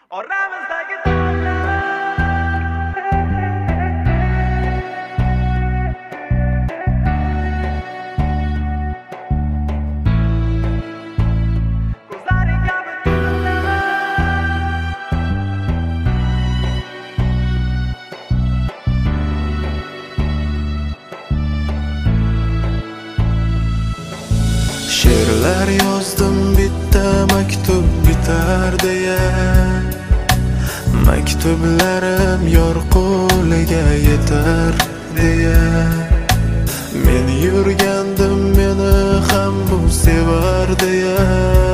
Oramizdagi ko'zlaring kabi she'rlar yozdim bitta maktub bitar deya, maktublarim yor qo'liga yetar deya. Men yurgandim meni ham bu sevar deya,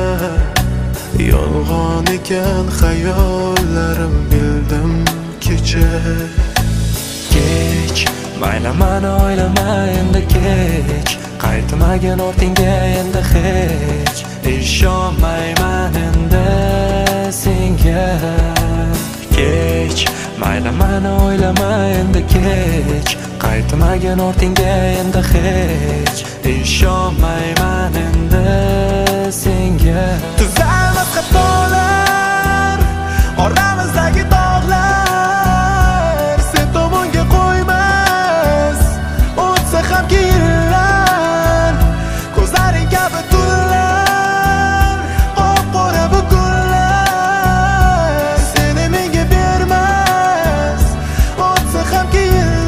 yolg'on ekan xayollarim bildim kecha. Kech, mayli mani o'ylama endi kech, qaytmagin ortingga endi hech. Ishonmayman endi senga. Kech, mayli mani o'ylama endi kech, qaytmagin ortingga endi hech. Ishonmayman endi senga. tuzalmas xatolar, oramizdagi dog'lar sen tomonga qo'ymas, o'tsa hamki yillar. Ko'zlaring kabi tunlar, qop-qora bu kunlar seni menga bermas, o'tsa hamki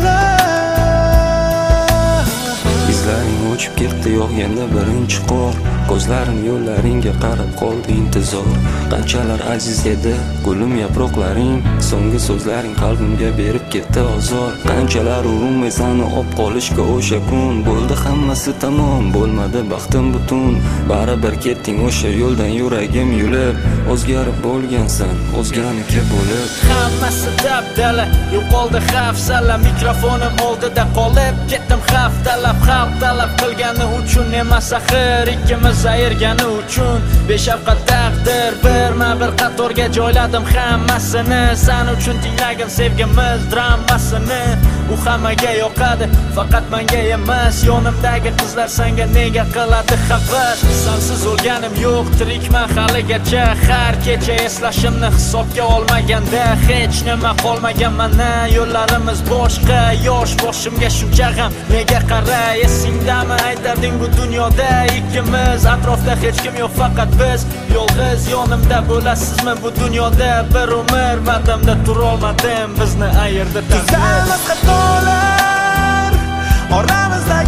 yillar. Izlaring o'chib ketdi yog'ganda birinchi qor, ko'zlarim yo'llaringga qarab qoldi intizor. Qanchalar aziz edi gulim yaproqlaring, so'nggi so'zlaring qalbimga berib ketdi ozor. Qanchalar urinmay seni olib qolishga o'sha kun, bo'ldi hammasi tamom, bo'lmadi baxtim butun. Baribir ketding o'sha yo'ldan yuragim yulib, o'zgarib bo'lgansan o'zganiki bo'lib. Hammasi dabdala, yo'qoldi hafsala, mikrofonim oldida qolib ketdim haftalab. Xalq talab qilgani uchun emas axir, ikkimiz ayirgani uchun beshafqat taqdir. Birma-bir qatorga joyladim hammasini, sen uchun tinglagin sevgimiz dramasini. U hammaga yoqadi, faqat menga emas. Yonimdagi qizlar senga nega qiladi havas? Sensiz o'lganim yo'q, tirikman haligacha. Har kecha eslashimni hisobga olmaganda hech nima qolmagan mana. Yo'llarimiz boshqa, yosh boshimga shuncha g'am nega qaray? Esingdami aytarding bu dunyoda ikkimiz, atrofda hech kim yo'q faqat biz. Yolg'iz yonimda bo'lasizmi bu dunyoda? Bir umr va'damda turolmadim, bizni ayirdi taqdir. Tuzalmas xatolar, oramizda